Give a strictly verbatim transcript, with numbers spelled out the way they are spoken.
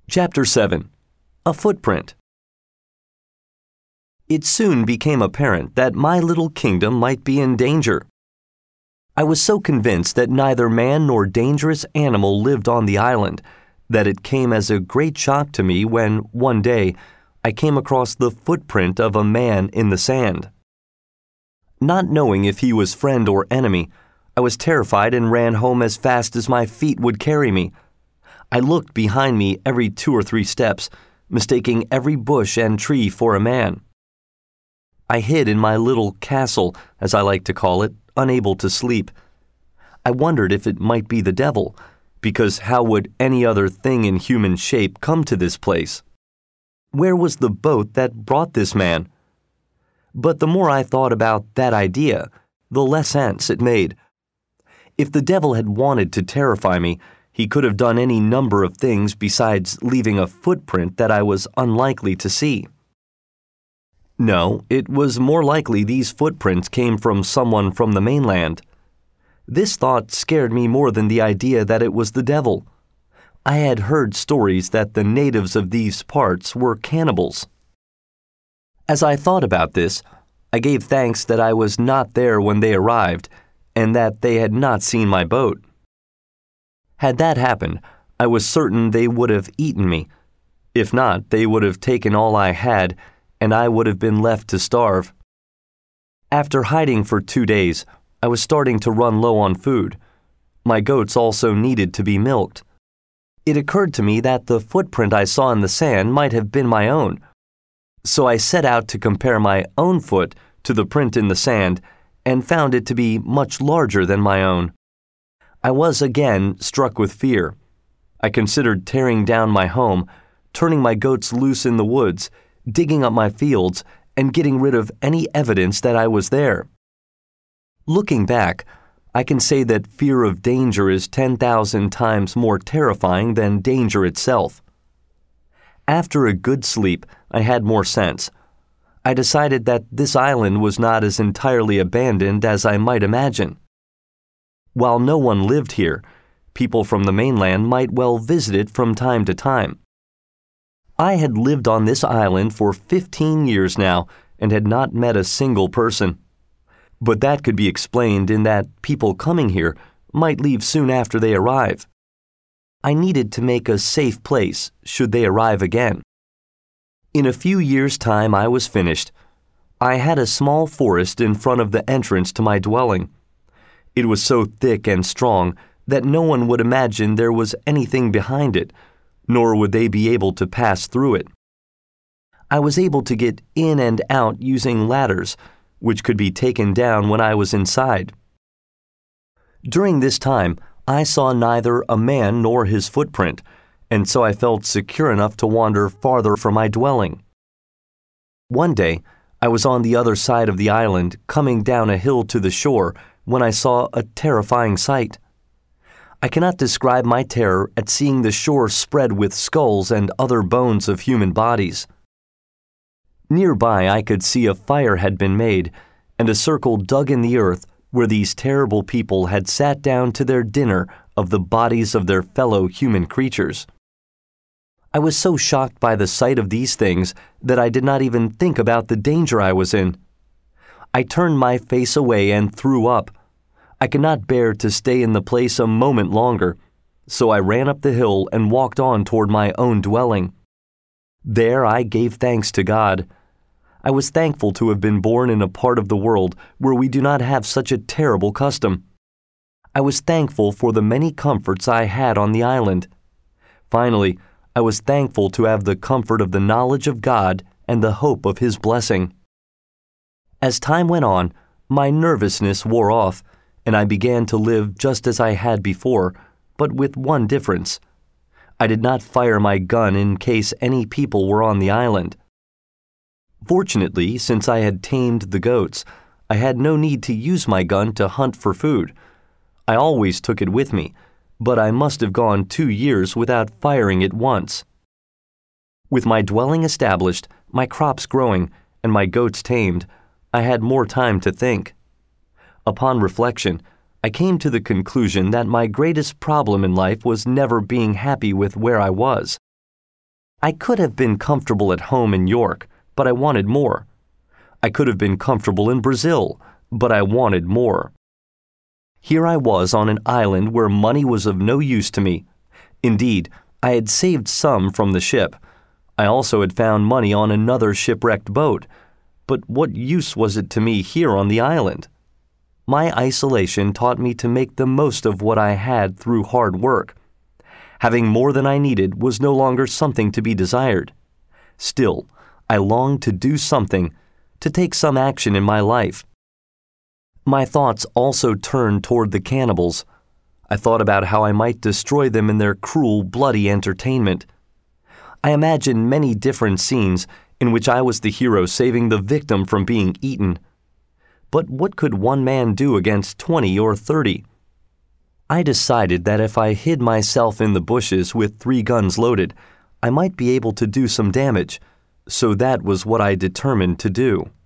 Chapter seven. A Footprint. It soon became apparent that my little kingdom might be in danger. I was so convinced that neither man nor dangerous animal lived on the island that it came as a great shock to me when, one day, I came across the footprint of a man in the sand. Not knowing if he was friend or enemy, I was terrified and ran home as fast as my feet would carry me. I looked behind me every two or three steps, mistaking every bush and tree for a man. I hid in my little castle, as I like to call it, unable to sleep. I wondered if it might be the devil, because how would any other thing in human shape come to this place? Where was the boat that brought this man? But the more I thought about that idea, the less sense it made. If the devil had wanted to terrify me, he could have done any number of things besides leaving a footprint that I was unlikely to see. No, it was more likely these footprints came from someone from the mainland. This thought scared me more than the idea that it was the devil. I had heard stories that the natives of these parts were cannibals. As I thought about this, I gave thanks that I was not there when they arrived, and that they had not seen my boat. Had that happened, I was certain they would have eaten me. If not, they would have taken all I had, and I would have been left to starve. After hiding for two days, I was starting to run low on food. My goats also needed to be milked. It occurred to me that the footprint I saw in the sand might have been my own. So I set out to compare my own foot to the print in the sand and found it to be much larger than my own. I was again struck with fear. I considered tearing down my home, turning my goats loose in the woods, digging up my fields, and getting rid of any evidence that I was there. Looking back, I can say that fear of danger is ten thousand times more terrifying than danger itself. After a good sleep, I had more sense. I decided that this island was not as entirely abandoned as I might imagine. While no one lived here, people from the mainland might well visit it from time to time. I had lived on this island for fifteen years now and had not met a single person. But that could be explained in that people coming here might leave soon after they arrive. I needed to make a safe place should they arrive again. In a few years' time I was finished. I had a small forest in front of the entrance to my dwelling. It was so thick and strong that no one would imagine there was anything behind it, nor would they be able to pass through it. I was able to get in and out using ladders, which could be taken down when I was inside. During this time, I saw neither a man nor his footprint, and so I felt secure enough to wander farther from my dwelling. One day, I was on the other side of the island, coming down a hill to the shore, when I saw a terrifying sight. I cannot describe my terror at seeing the shore spread with skulls and other bones of human bodies. Nearby I could see a fire had been made, and a circle dug in the earth where these terrible people had sat down to their dinner of the bodies of their fellow human creatures. I was so shocked by the sight of these things that I did not even think about the danger I was in. I turned my face away and threw up. I could not bear to stay in the place a moment longer, so I ran up the hill and walked on toward my own dwelling. There I gave thanks to God. I was thankful to have been born in a part of the world where we do not have such a terrible custom. I was thankful for the many comforts I had on the island. Finally, I was thankful to have the comfort of the knowledge of God and the hope of His blessing. As time went on, my nervousness wore off, and I began to live just as I had before, but with one difference. I did not fire my gun in case any people were on the island. Fortunately, since I had tamed the goats, I had no need to use my gun to hunt for food. I always took it with me, but I must have gone two years without firing it once. With my dwelling established, my crops growing, and my goats tamed, I had more time to think. Upon reflection, I came to the conclusion that my greatest problem in life was never being happy with where I was. I could have been comfortable at home in York, but I wanted more. I could have been comfortable in Brazil, but I wanted more. Here I was on an island where money was of no use to me. Indeed, I had saved some from the ship. I also had found money on another shipwrecked boat. But what use was it to me here on the island? My isolation taught me to make the most of what I had through hard work. Having more than I needed was no longer something to be desired. Still, I longed to do something, to take some action in my life. My thoughts also turned toward the cannibals. I thought about how I might destroy them in their cruel, bloody entertainment. I imagined many different scenes in which I was the hero saving the victim from being eaten. But what could one man do against twenty or thirty? I decided that if I hid myself in the bushes with three guns loaded, I might be able to do some damage, so that was what I determined to do.